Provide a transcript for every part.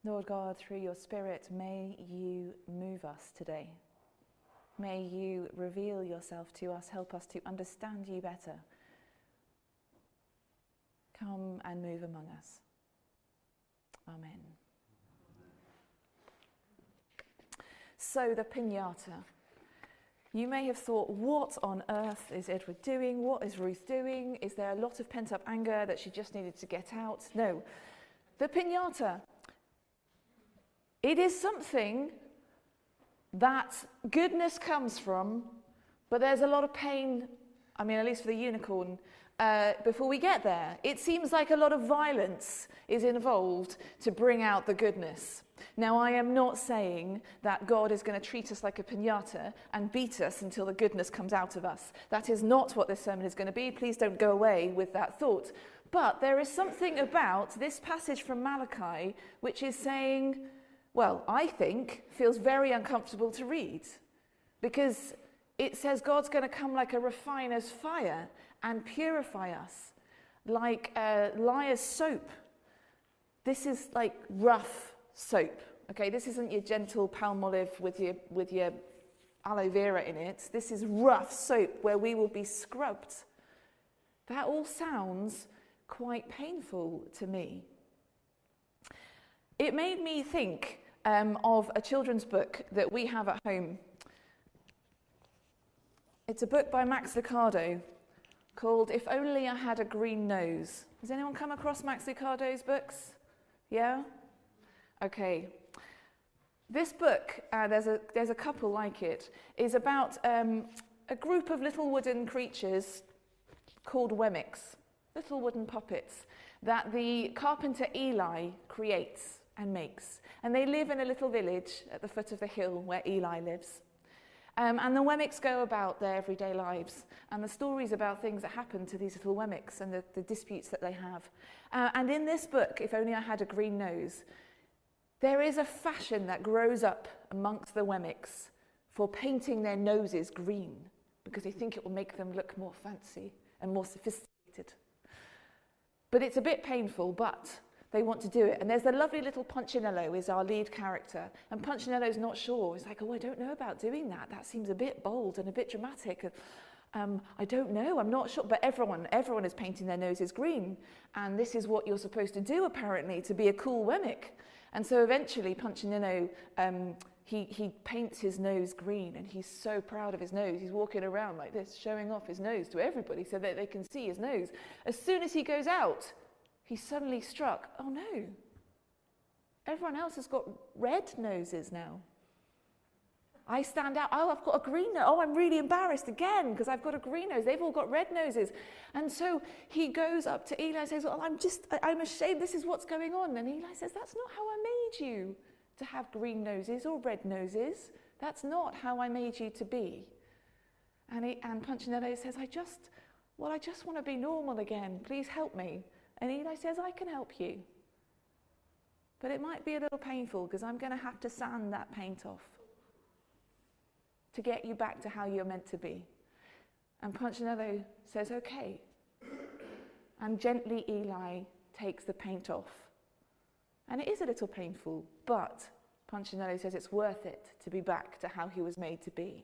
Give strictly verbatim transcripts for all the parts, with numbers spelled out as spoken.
Lord God, through your Spirit, may you move us today. May you reveal yourself to us, help us to understand you better. Come and move among us. Amen. So the piñata. You may have thought, what on earth is Edward doing? What is Ruth doing? Is there a lot of pent-up anger that she just needed to get out? No. The piñata. It is something that goodness comes from, but there's a lot of pain, I mean, at least for the unicorn, uh, before we get there. It seems like a lot of violence is involved to bring out the goodness. Now, I am not saying that God is going to treat us like a piñata and beat us until the goodness comes out of us. That is not what this sermon is going to be. Please don't go away with that thought. But there is something about this passage from Malachi which is saying, well, I think, feels very uncomfortable to read, because it says God's going to come like a refiner's fire and purify us, like a liar's soap. This is like rough soap, okay? This isn't your gentle Palmolive with your, with your aloe vera in it. This is rough soap where we will be scrubbed. That all sounds quite painful to me. It made me think Um, of a children's book that we have at home. It's a book by Max Lucado called If Only I Had a Green Nose. Has anyone come across Max Lucado's books? Yeah? Okay. This book, uh, there's a there's a couple like it, is about um, a group of little wooden creatures called Wemmicks, little wooden puppets that the carpenter Eli creates and makes. And they live in a little village at the foot of the hill where Eli lives. Um, and the Wemmicks go about their everyday lives, and the stories about things that happen to these little Wemmicks and the, the disputes that they have. Uh, and in this book, If Only I Had a Green Nose, there is a fashion that grows up amongst the Wemmicks for painting their noses green, because they think it will make them look more fancy and more sophisticated. But it's a bit painful, but they want to do it. And there's the lovely little Punchinello is our lead character. And Punchinello's not sure. He's like, oh, I don't know about doing that. That seems a bit bold and a bit dramatic. Um, I don't know, I'm not sure. But everyone, everyone is painting their noses green. And this is what you're supposed to do, apparently, to be a cool Wemmick. And so eventually Punchinello, um, he, he paints his nose green. And he's so proud of his nose. He's walking around like this, showing off his nose to everybody so that they can see his nose. As soon as he goes out, he's suddenly struck, oh no, everyone else has got red noses now. I stand out, oh, I've got a green nose. Oh, I'm really embarrassed again because I've got a green nose. They've all got red noses. And so he goes up to Eli and says, well, I'm just, I'm ashamed, this is what's going on. And Eli says, that's not how I made you to have green noses or red noses. That's not how I made you to be. And, he, and Punchinello says, I just, well, I just want to be normal again. Please help me. And Eli says, I can help you. But it might be a little painful because I'm going to have to sand that paint off to get you back to how you're meant to be. And Punchinello says, okay. And gently Eli takes the paint off. And it is a little painful, but Punchinello says it's worth it to be back to how he was made to be.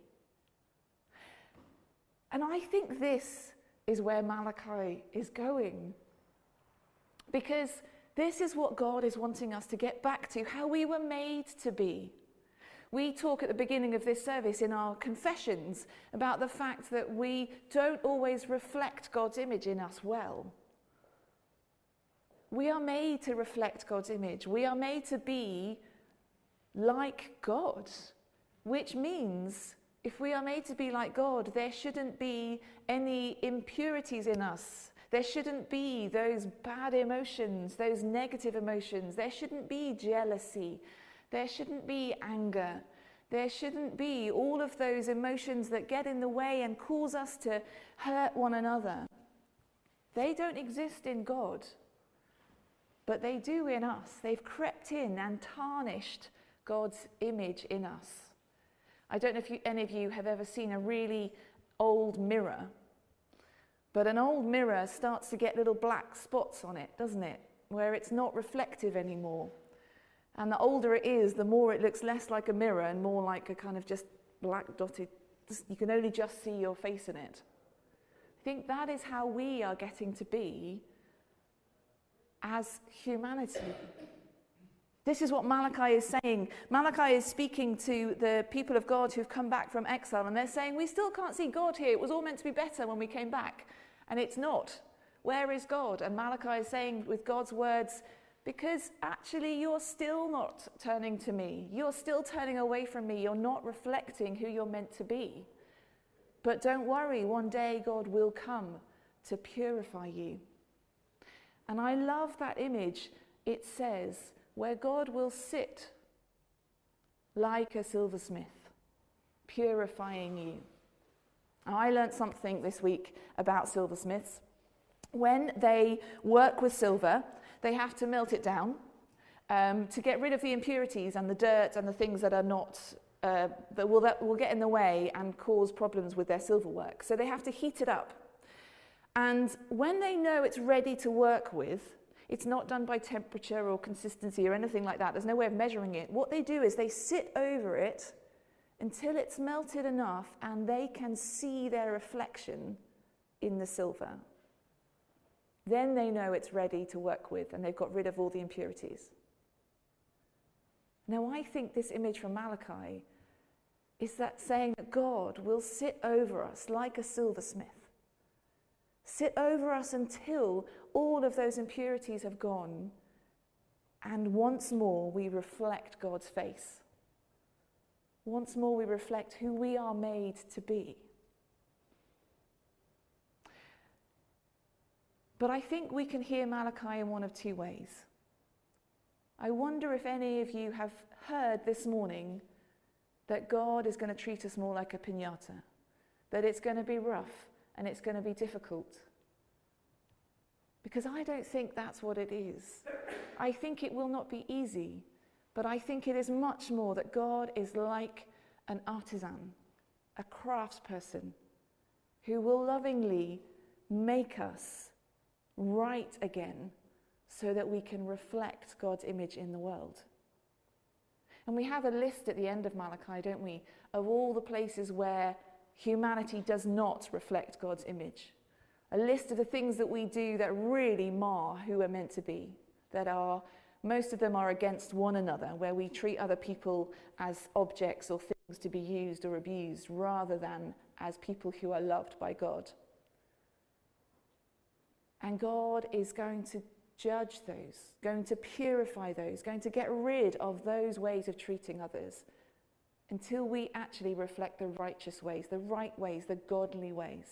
And I think this is where Malachi is going. Because this is what God is wanting us to get back to, how we were made to be. We talk at the beginning of this service in our confessions about the fact that we don't always reflect God's image in us well. We are made to reflect God's image. We are made to be like God, which means if we are made to be like God, there shouldn't be any impurities in us. There shouldn't be those bad emotions, those negative emotions. There shouldn't be jealousy. There shouldn't be anger. There shouldn't be all of those emotions that get in the way and cause us to hurt one another. They don't exist in God, but they do in us. They've crept in and tarnished God's image in us. I don't know if you, any of you have ever seen a really old mirror. But an old mirror starts to get little black spots on it, doesn't it? Where it's not reflective anymore. And the older it is, the more it looks less like a mirror and more like a kind of just black dotted, you can only just see your face in it. I think that is how we are getting to be as humanity. This is what Malachi is saying. Malachi is speaking to the people of God who've come back from exile, and they're saying, we still can't see God here. It was all meant to be better when we came back, and it's not. Where is God? And Malachi is saying with God's words, because actually you're still not turning to me. You're still turning away from me. You're not reflecting who you're meant to be. But don't worry, one day God will come to purify you. And I love that image. It says, where God will sit like a silversmith, purifying you. And I learned something this week about silversmiths. When they work with silver, they have to melt it down um, to get rid of the impurities and the dirt and the things that are not, uh, that, will, that will get in the way and cause problems with their silver work. So they have to heat it up. And when they know it's ready to work with, it's not done by temperature or consistency or anything like that. There's no way of measuring it. What they do is they sit over it until it's melted enough and they can see their reflection in the silver. Then they know it's ready to work with and they've got rid of all the impurities. Now, I think this image from Malachi is that saying that God will sit over us like a silversmith. Sit over us until all of those impurities have gone and once more we reflect God's face. Once more we reflect who we are made to be. But I think we can hear Malachi in one of two ways. I wonder if any of you have heard this morning that God is going to treat us more like a piñata, that it's going to be rough and it's going to be difficult. Because I don't think that's what it is. I think it will not be easy, but I think it is much more that God is like an artisan, a craftsperson, who will lovingly make us right again so that we can reflect God's image in the world. And we have a list at the end of Malachi, don't we, of all the places where humanity does not reflect God's image. A list of the things that we do that really mar who we're meant to be, that are, most of them are against one another, where we treat other people as objects or things to be used or abused rather than as people who are loved by God. And God is going to judge those, going to purify those, going to get rid of those ways of treating others until we actually reflect the righteous ways, the right ways, the godly ways.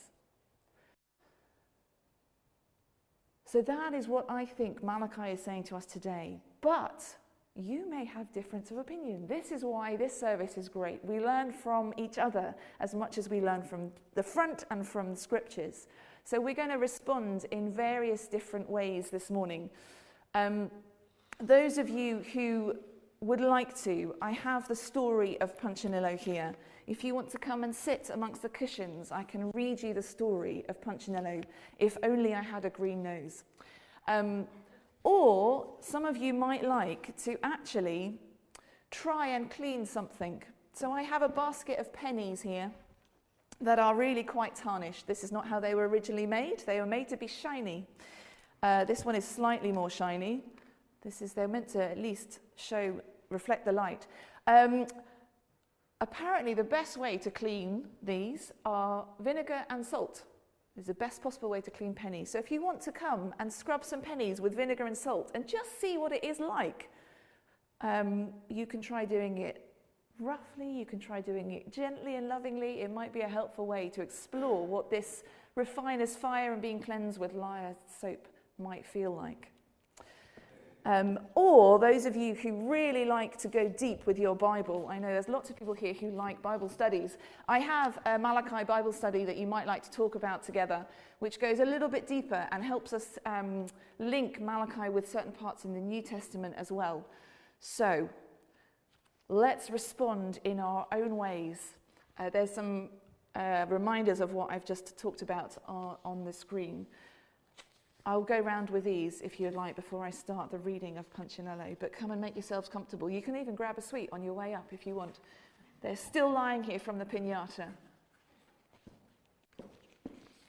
So that is what I think Malachi is saying to us today. But you may have difference of opinion. This is why this service is great. We learn from each other as much as we learn from the front and from the scriptures. So we're going to respond in various different ways this morning. Um, those of you who would like to, I have the story of Punchinello here. If you want to come and sit amongst the cushions, I can read you the story of Punchinello, If Only I Had a Green Nose. Um, or some of you might like to actually try and clean something. So I have a basket of pennies here that are really quite tarnished. This is not how they were originally made. They were made to be shiny. Uh, this one is slightly more shiny. This is, they're meant to at least show, reflect the light. Um, apparently the best way to clean these are vinegar and salt. It's the best possible way to clean pennies. So if you want to come and scrub some pennies with vinegar and salt and just see what it is like, um, you can try doing it roughly, you can try doing it gently and lovingly. It might be a helpful way to explore what this refiner's fire and being cleansed with Lyre soap might feel like. Um, or those of you who really like to go deep with your Bible, I know there's lots of people here who like Bible studies. I have a Malachi Bible study that you might like to talk about together, which goes a little bit deeper and helps us um, link Malachi with certain parts in the New Testament as well. So let's respond in our own ways. Uh, there's some uh, reminders of what I've just talked about on, on the screen. I'll go round with these if you'd like before I start the reading of Punchinello, but come and make yourselves comfortable. You can even grab a sweet on your way up if you want. They're still lying here from the piñata.